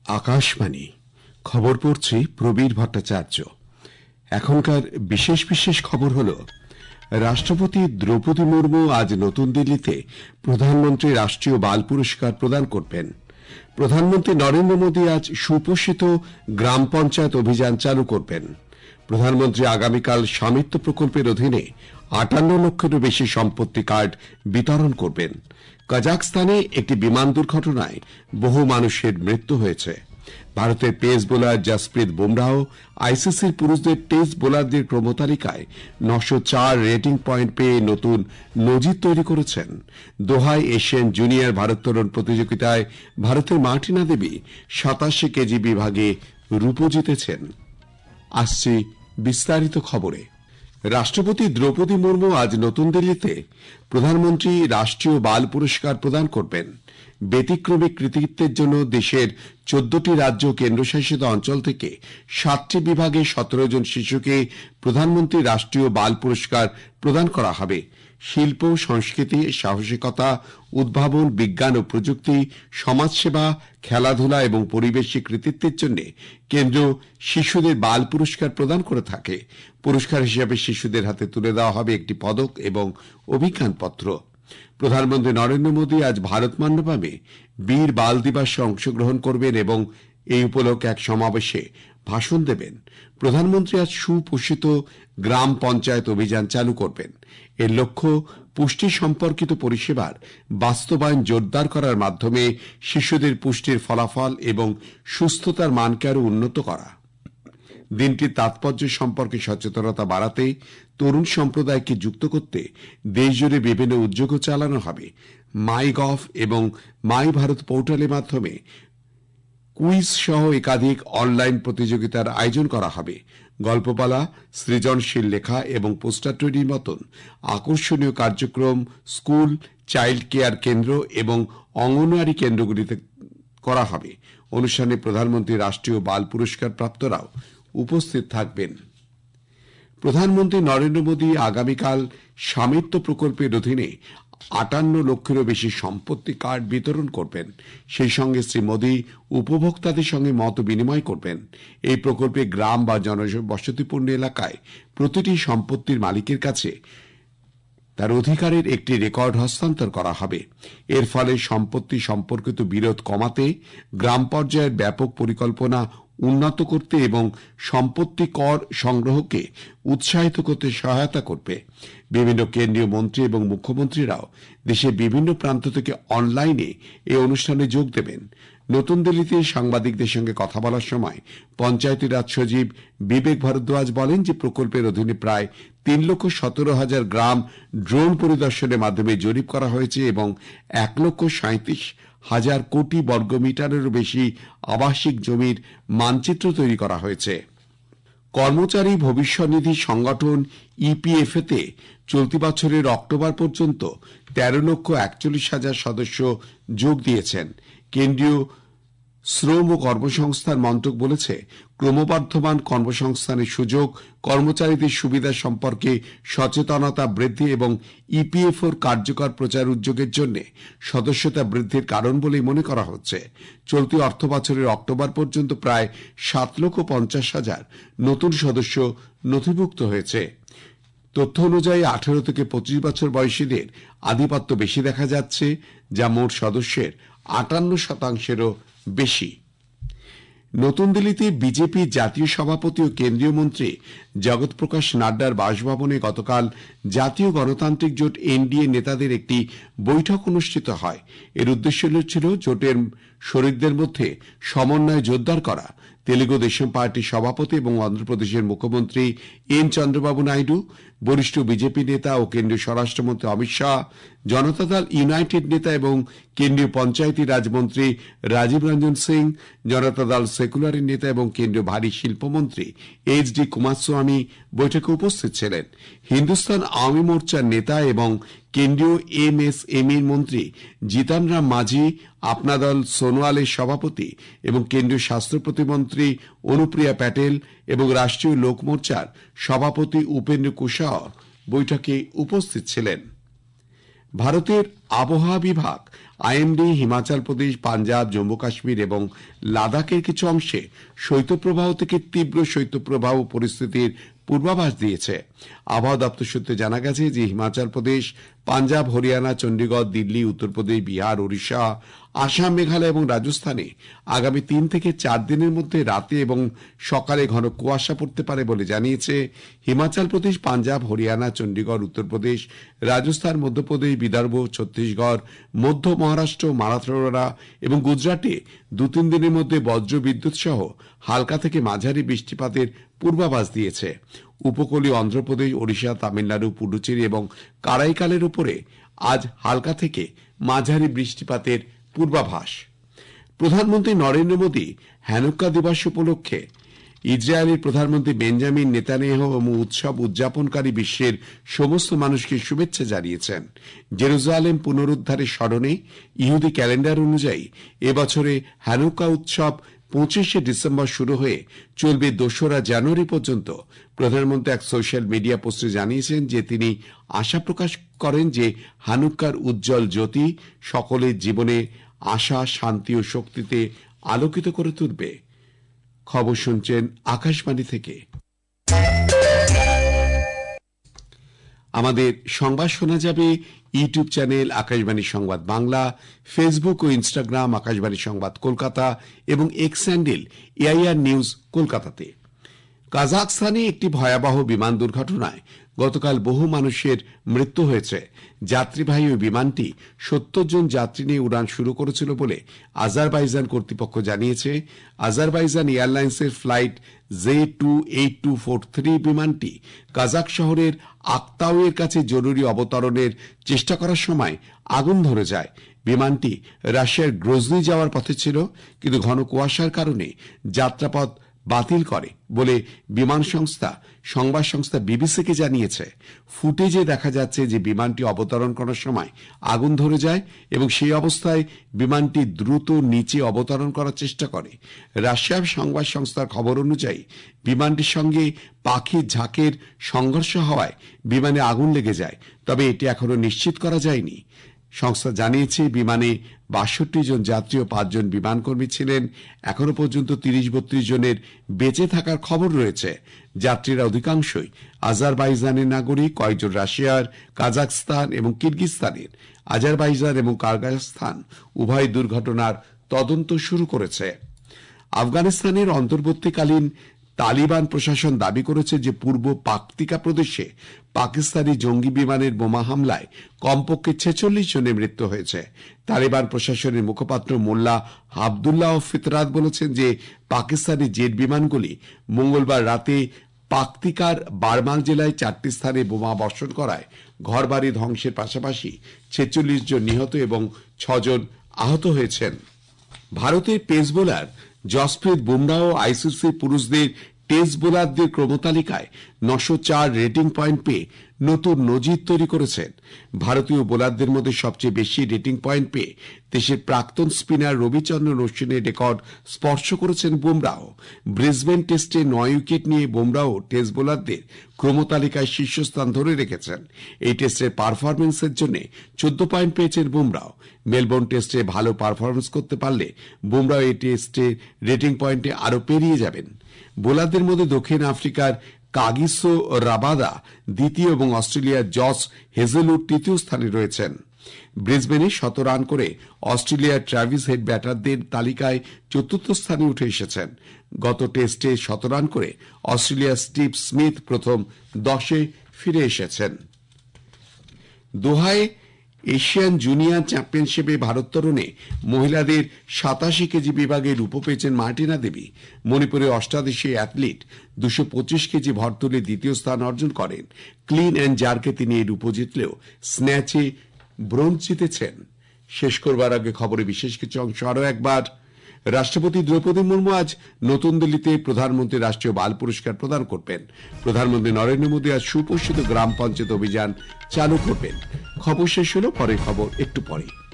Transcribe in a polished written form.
আকাশবাণী খবর পড়ছি প্রবীর ভট্টাচার্য। এখনকার বিশেষ বিশেষ খবর হল, রাষ্ট্রপতি দ্রৌপদী মুর্মু আজ নতুন দিল্লিতে প্রধানমন্ত্রী রাষ্ট্রীয় বাল পুরস্কার প্রদান করবেন। প্রধানমন্ত্রী নরেন্দ্র মোদী আজ সুপোষিত গ্রাম পঞ্চায়েত অভিযান চালু করবেন। প্রধানমন্ত্রী আগামীকাল স্বামিত্ব প্রকল্পের অধীনে ৫৮ লক্ষেরও বেশি সম্পত্তি কার্ড বিতরণ করবেন। কাজাখস্তানে একটি বিমান দুর্ঘটনায় বহু মানুষের মৃত্যু হয়েছে। ভারতের পেস বোলার জসপ্রীত বুমরাহ আইসিসির পুরুষদের টেস্ট বোলারদের ক্রমতালিকায় ৯০৪ রেটিং পয়েন্ট পেয়ে নতুন নজির তৈরি করেছেন। দোহায় এশিয়ান জুনিয়র ভারোত্তোলন প্রতিযোগিতায় ভারতের মার্টিনা দেবী ৮৭ কেজি বিভাগে রূপো জিতেছেন। আসছি বিস্তারিত খবরে। রাষ্ট্রপতি দ্রৌপদী মুর্মু আজ নতুন দিল্লিতে প্রধানমন্ত্রী রাষ্ট্রীয় বাল পুরস্কার প্রদান করবেন। ব্যতিক্রমী কৃতিত্বের জন্য দেশের ১৪টি রাজ্য কেন্দ্রশাসিত অঞ্চল থেকে ৭টি বিভাগে ১৭ জন শিশুকে প্রধানমন্ত্রী রাষ্ট্রীয় বাল পুরস্কার প্রদান করা হবে। শিল্প, সংস্কৃতি, সাহসিকতা, উদ্ভাবন, বিজ্ঞান ও প্রযুক্তি, সমাজসেবা, খেলাধুলা এবং পরিবেশী কৃতিত্বের জন্য কেন্দ্র শিশুদের বাল পুরস্কার প্রদান করে থাকে। পুরস্কার হিসেবে শিশুদের হাতে তুলে দেওয়া হবে একটি পদক এবং অভিজ্ঞানপত্র। প্রধানমন্ত্রী নরেন্দ্র মোদী আজ ভারত মণ্ডপমে বীর বাল দিবসে অংশগ্রহণ করবেন এবং এই উপলক্ষে এক সমাবেশে ভাষণ দেবেন। প্রধানমন্ত্রী আজ সুপোষিত গ্রাম পঞ্চায়েত অভিযান চালু করবেন। এর লক্ষ্য পুষ্টি সম্পর্কিত পরিষেবার বাস্তবায়ন জোরদার করার মাধ্যমে শিশুদের পুষ্টির ফলাফল এবং সুস্থতার মানকে আরও উন্নত করা। দিনটির তাৎপর্য সম্পর্কে সচেতনতা বাড়াতে তরুণ সম্প্রদায়কে যুক্ত করতে দেশজুড়ে বিভিন্ন উদ্যোগও চালানো হবে। মাই গভ এবং মাই ভারত পোর্টালের মাধ্যমে কুইজ সহ একাধিক অনলাইন প্রতিযোগিতার আয়োজন করা হবে। গল্পপালা, সৃজনশীল লেখা এবং পোস্টার তৈরির মতন আকর্ষণীয় কার্যক্রম স্কুল, চাইল্ড কেয়ার কেন্দ্র এবং অঙ্গনওয়াড়ি কেন্দ্রগুলিতে করা হবে। অনুষ্ঠানে প্রধানমন্ত্রী রাষ্ট্রীয় বাল পুরস্কার প্রাপ্তরাও উপস্থিত থাকবেন। প্রধানমন্ত্রী নরেন্দ্র মোদী আগামীকাল স্বামিত্ব প্রকল্পের অধীনে ৫৮ লক্ষেরও বেশি সম্পত্তি কার্ড বিতরণ করবেন। সেই সঙ্গে শ্রী মোদী উপভোক্তাদের সঙ্গে মত বিনিময় করবেন। এই প্রকল্পে গ্রাম বা জনবসতিপূর্ণ এলাকায় প্রতিটি সম্পত্তির মালিকের কাছে তার অধিকারের একটি রেকর্ড হস্তান্তর করা হবে। এর ফলে সম্পত্তি সম্পর্কিত বিরোধ কমাতে, গ্রাম পর্যায়ের ব্যাপক পরিকল্পনা উন্নত করতে এবং সম্পত্তি কর সংগ্রহকে উৎসাহিত করতে সহায়তা করবে। বিভিন্ন কেন্দ্রীয় মন্ত্রী এবং মুখ্যমন্ত্রীরাও দেশের বিভিন্ন প্রান্ত থেকে অনলাইনে এই অনুষ্ঠানে যোগ দেবেন। নতুন দিল্লিতে সাংবাদিকদের সঙ্গে কথা বলার সময় পঞ্চায়েতি রাজ সচিব বিবেক ভারদ্বাজ বলেন যে প্রকল্পের অধীনে প্রায় ৩,১৭,০০০ গ্রাম ড্রোন পরিদর্শনের মাধ্যমে জরিপ করা হয়েছে এবং ১,৩৭,০০০ কোটি বর্গমিটারেরও বেশি আবাসিক জমির মানচিত্র তৈরি করা হয়েছে। কর্মচারী ভবিষ্যনিধি সংগঠন ইপিএফএতে চলতি বছরের অক্টোবর পর্যন্ত ১৩,৪১,০০০ সদস্য যোগ দিয়েছেন। কেন্দ্রীয় শ্রম ও কর্মসংস্থান মন্ত্রক বলেছে, ক্রমবর্ধমান কর্মসংস্থানের সুযোগ, কর্মচারীদের সুবিধা সম্পর্কে সচেতনতা বৃদ্ধি এবং ইপিএফওর কার্যকর প্রচার উদ্যোগের জন্য সদস্যতা বৃদ্ধির কারণ বলেই মনে করা হচ্ছে। চলতি অর্থ বছরের অক্টোবর পর্যন্ত প্রায় ৭,৫০,০০০ নতুন সদস্য নথিভুক্ত হয়েছে। তথ্য অনুযায়ী ১৮ থেকে ২৫ বছর বয়সীদের আধিপত্য বেশি দেখা যাচ্ছে, যা মোট সদস্যের ৫৮%-এরও বেশি। নতুন দিল্লিতে বিজেপি জাতীয় সভাপতি ও কেন্দ্রীয় মন্ত্রী জগৎ প্রকাশ নাড্ডার বাসভবনে গতকাল জাতীয় গণতান্ত্রিক জোট এনডিএ নেতাদের একটি বৈঠক অনুষ্ঠিত হয়। এর উদ্দেশ্য ছিল জোটের শরিকদের মধ্যে সমন্বয় জোরদার করা। তেলুগু দেশম পার্টির সভাপতি এবং অন্ধ্রপ্রদেশের মুখ্যমন্ত্রী এন চন্দ্রবাবু নাইডু, বরিষ্ঠ বিজেপি নেতা ও কেন্দ্রীয় স্বরাষ্ট্রমন্ত্রী অমিত শাহ, জনতা দল ইউনাইটেড নেতা এবং কেন্দ্রীয় পঞ্চায়েতি রাজমন্ত্রী রাজীব রঞ্জন সিং, জনতা দল সেকুলারের নেতা এবং কেন্দ্রীয় ভারী শিল্পমন্ত্রী এইচ.ডি. কুমারস্বামী বৈঠকে উপস্থিত ছিলেন। হিন্দুস্তান আওয়ামী মোর্চার নেতা এবং কেন্দ্রীয় এমএসএমই মন্ত্রী জিতান রাম মাঝি, আপনা দল সোনোয়ালের সভাপতি এবং কেন্দ্রীয় স্বাস্থ্য প্রতিমন্ত্রী অনুপ্রিয়া প্যাটেল এবং রাষ্ট্রীয় লোক মোর্চার সভাপতি উপেন্দ্র কুশওয়া বৈঠকে উপস্থিত ছিলেন। ভারতের আবহাওয়া বিভাগ আইএমডি হিমাচল প্রদেশ, পাঞ্জাব, জম্মু কাশ্মীর এবং লাদাখের কিছু অংশে শৈত্যপ্রবাহ থেকে তীব্র শৈত্যপ্রবাহ পরিস্থিতির পূর্বাভাস দিয়েছে। আবহাওয়া দপ্তর সূত্রে জানা গেছে যে হিমাচল প্রদেশ, পাঞ্জাব, হরিয়ানা, চণ্ডীগড়, দিল্লি, উত্তরপ্রদেশ, বিহার, ওড়িশা, আসাম, মেঘালয় এবং রাজস্থানে আগামী 3 থেকে 4 দিনের মধ্যে রাতে এবং সকালে ঘন কুয়াশা পড়তে পারে বলে জানিয়েছে। হিমাচল প্রদেশ, পাঞ্জাব, হরিয়ানা, চণ্ডীগড়, উত্তরপ্রদেশ, রাজস্থান, মধ্যপ্রদেশ, বিদর্ভ, ছত্তিশগড়, মধ্য মহারাষ্ট্র, মারাঠওয়াড়া এবং গুজরাটে 2-3 দিনের মধ্যে বজ্র বিদ্যুৎ সহ হালকা থেকে মাঝারি বৃষ্টিপাতের পূর্বাভাস দিয়েছে। উপকূলীয় অন্ধ্রপ্রদেশ, ওড়িশা, তামিলনাড়ু, পুডুচেরি এবং কারাইকালের উপরে আজ হালকা থেকে মাঝারি বৃষ্টিপাতের পূর্বাভাস। প্রধানমন্ত্রী নরেন্দ্র মোদী হ্যানুক্কা দিবস উপলক্ষে ইসরায়েলের প্রধানমন্ত্রী বেঞ্জামিন নেতানিয়াহু এবং উৎসব উদযাপনকারী বিশ্বের সমস্ত মানুষকে শুভেচ্ছা জানিয়েছেন। জেরুজালেম পুনরুদ্ধারের স্মরণে ইহুদি ক্যালেন্ডার অনুযায়ী এবছরে হ্যানুক্কা উৎসব 25শে ডিসেম্বর শুরু হয়ে চলবে 2রা জানুয়ারি পর্যন্ত। প্রধানমন্ত্রী এক সোশ্যাল মিডিয়া পোস্টে জানিয়েছেন যে তিনি আশা প্রকাশ করেন যে হানুক্কার উজ্জ্বল জ্যোতি সকলের জীবনে আশা, শান্তি ও শক্তিতে আলোকিত করে তুলবে। খবর শুনছেন আকাশবাণী থেকে। আমাদের সংবাদ শোনা যাবে YouTube channel Akashvani Sangbad Bangla, Facebook ও ইনস্টাগ্রাম আকাশবাণী সংবাদ কলকাতা এবং এক্স হ্যান্ডেল এআইআর নিউজ কলকাতাতে। কাজাখস্তানে একটি ভয়াবহ বিমান দুর্ঘটনায় গতকাল বহু মানুষের মৃত্যু হয়েছে। যাত্রীবাহী ওই বিমানটি 70 জন যাত্রী নিয়ে উড়ান শুরু করেছিল বলে আজারবাইজান কর্তৃপক্ষ জানিয়েছে। আজারবাইজান এয়ারলাইন্সের ফ্লাইট J28243 বিমানটি কাজাখ শহরের আক্তাউয়ের কাছে জরুরি অবতরণের চেষ্টা করার সময় আগুন ধরে যায়। বিমানটি রাশিয়ার গ্রোজনি যাওয়ার পথে ছিল, কিন্তু ঘন কুয়াশার কারণে যাত্রাপথ বাতিল করে বলে সংবাদ সংস্থা বিবিসিকে জানিয়েছে। ফুটেজে দেখা যাচ্ছে যে বিমানটি অবতরণ করার সময় আগুন ধরে যায় এবং সেই অবস্থায় বিমানটি দ্রুত নিচে অবতরণ করার চেষ্টা করে। রাশিয়ার সংবাদ সংস্থার খবর অনুযায়ী বিমানটির সঙ্গে পাখির ঝাঁকের সংঘর্ষ হওয়ায় বিমানে আগুন লেগে যায়, তবে এটি এখনো নিশ্চিত করা যায়নি। সংস্থা জানিয়েছে বিমানে 62 জন যাত্রী ও 5 জন বিমানকর্মী ছিলেন। এখনো পর্যন্ত 30-32 জনের বেঁচে থাকার খবর রয়েছে। যাত্রীরা অধিকাংশই আজারবাইজানের নাগরিক, কয়েকজন রাশিয়ার, কাজাখস্তান এবং কিরগিজস্তানের। আজারবাইজান এবং কাজাখস্তান উভয় দুর্ঘটনার তদন্ত শুরু করেছে। আফগানিস্তানের অন্তর্বর্তীকালীন তালিবান প্রশাসন দাবি করেছে যে পূর্ব পাকতিকা প্রদেশে পাকিস্তানি জঙ্গি বিমানের বোমা হামলায় কমপক্ষে 46 জনের মৃত্যু হয়েছে। তালিবান প্রশাসনের মুখপাত্র মোল্লা আবদুল্লাহ ফিতরাত বলেছেন যে পাকিস্তানি জেট বিমানগুলি মঙ্গলবার রাতে পাকতিকার বারমাল জেলায় 4টি স্থানে বোমা বর্ষণ করায় ঘরবাড়ি ধ্বংসের পাশাপাশি 46 জন নিহত এবং 6 জন আহত হয়েছেন। ভারতের pace bowler Jasprit Bumrah ICC পুরুষদের টেস্ট বোলারদের ক্রমতালিকায় 904 রেটিং পয়েন্ট পেয়ে নতুন নজির তৈরি করেছেন। ভারতীয় বোলারদের মধ্যে সবচেয়ে বেশি রেটিং পয়েন্ট পেয়ে দেশের প্রাক্তন স্পিনার রবিচন্দ্রন অশ্বিনের রেকর্ড স্পর্শ করেছেন বুমরাহ। ব্রিসবেন টেস্টে 9 উইকেট নিয়ে বুমরাহ টেস্ট বোলারদের ক্রমতালিকায় শীর্ষস্থান ধরে রেখেছেন। এই টেস্টের পারফরমেন্সের জন্য 14 পয়েন্ট পেয়েছেন বুমরাহ। মেলবোর্ন টেস্টে ভালো পারফরমেন্স করতে পারলে বুমরাহ এই টেস্টে রেটিং পয়েন্টে আরো পেরিয়ে যাবেন। বোলারদের মধ্যে দক্ষিণ আফ্রিকার কাগিসো রাবাদা দ্বিতীয় এবং অস্ট্রেলিয়ার জস হেজেলউড তৃতীয় স্থানে রয়েছেন। ব্রিসবেনে 100 রান করে অস্ট্রেলিয়ার ট্র্যাভিস হেড ব্যাটারদের তালিকায় 4র্থ স্থানে উঠে এসেছেন। গত টেস্টে 100 রান করে অস্ট্রেলিয়ার স্টিভ স্মিথ প্রথম 10-এ ফিরে এসেছেন। দোহায় এশিয়ান জুনিয়র চ্যাম্পিয়নশিপে ভারোত্তোলনে মহিলাদের 87 কেজি বিভাগে রূপো পেয়েছেন মার্টিনা দেবী। মণিপুরের অষ্টাদশী অ্যাথলিট 225 কেজি ভর তুলে দ্বিতীয় স্থান অর্জন করেন। ক্লিন অ্যান্ড জার্কে তিনি এই রূপো জিতলেও স্ন্যাচে ব্রোঞ্জ জিতেছেন। শেষ করবার আগে খবরে বিশেষ কিছু অংশ আরও একবার। রাষ্ট্রপতি দ্রৌপদী মুর্মু আজ নতুন দিল্লিতে প্রধানমন্ত্রী রাষ্ট্রীয় বাল পুরস্কার প্রদান করবেন। প্রধানমন্ত্রী নরেন্দ্র মোদী আজ সুপোষিত গ্রাম পঞ্চায়েত অভিযান চালু করবেন। খবর শেষ হলো, পরের খবর একটু পরে।